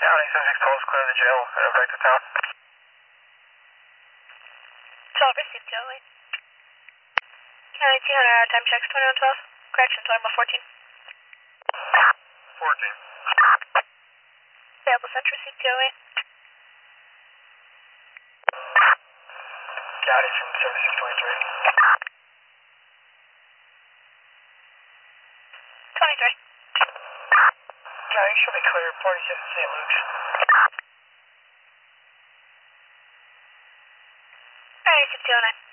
County 76 Pulse, clear the jail, back to town. 12, received 208. County 200 hour time checks, 2112. Correction, 2114. 14. Variable center, received 208. County from 7623. 23. County should be clear, 46 at St. Luke's. County 6209.